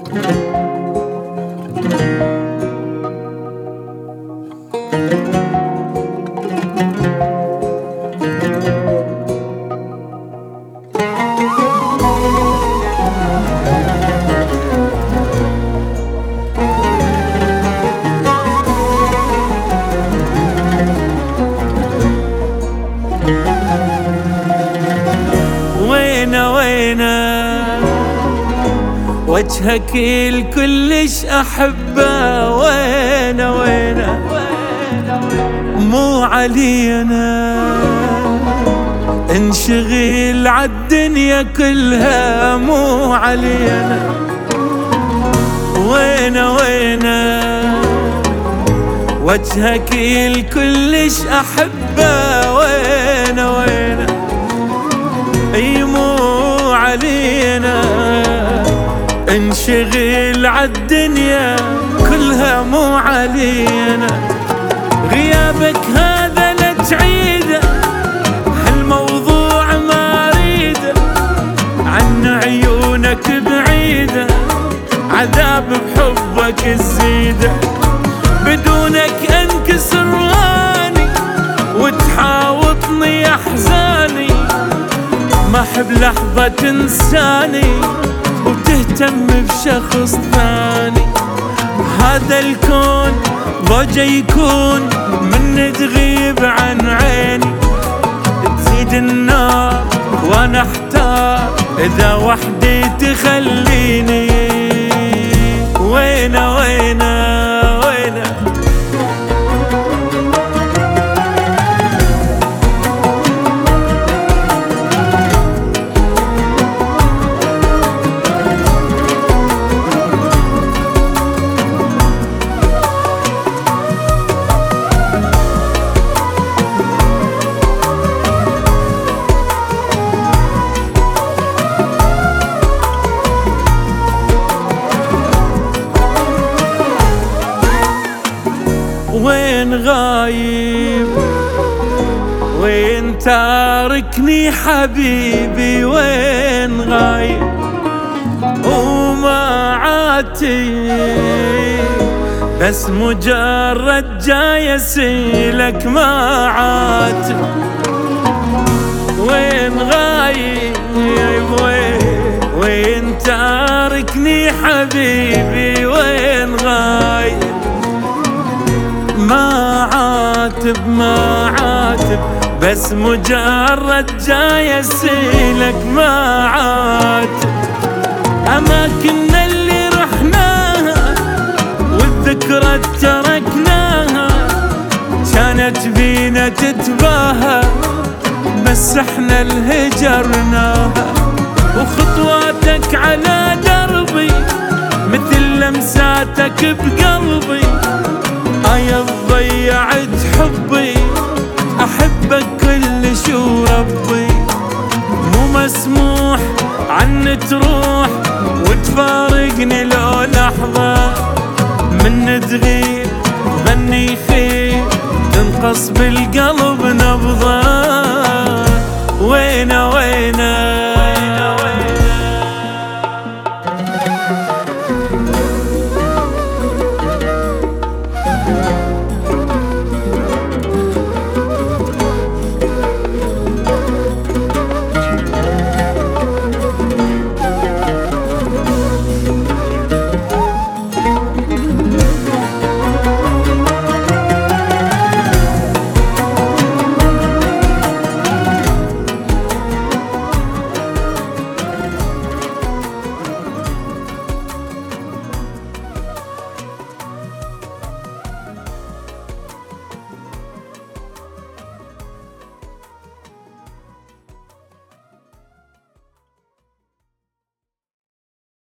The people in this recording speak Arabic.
وجهك الكلش أحبه، وينه مو علينا، انشغل عالدنيا كلها مو علينا. وينه وجهك الكلش أحبه، وينه اي مو علينا، انشغل عالدنيا كلها مو علينا. غيابك هذا لا تعيده، هالموضوع ما اريده، عن عيونك بعيده، عذاب بحبك الزيده. بدونك انكسر واني، وتحاوطني احزاني، ما احب لحظة تنساني وتهتم بشخص ثاني. هذا الكون ضوجه يكون من تغيب عن عيني، تزيد النار وانا احتار اذا وحدي تخليني. وينه وين غايب، وين تاركني حبيبي، وين غايب وما عاتب، بس مجرد جاي اسيلك ما عاتب. وين غايب، وين تاركني حبيبي، وين غايب ما عاتب، بس مجرد جاي اسيلك ما عاتب. اماكننا اللي رحناها والذكرى تركناها، كانت بينا تتباهى بس احنا الهجرناها. وخطواتك على دربي مثل لمساتك بقلبي، ضيعت حبي، احبك كلش وربي. مو مسموح عن تروح وتفارقني لو لحظة، من تغيب ظني يخيب تنقص بالقلب نبضة. وينه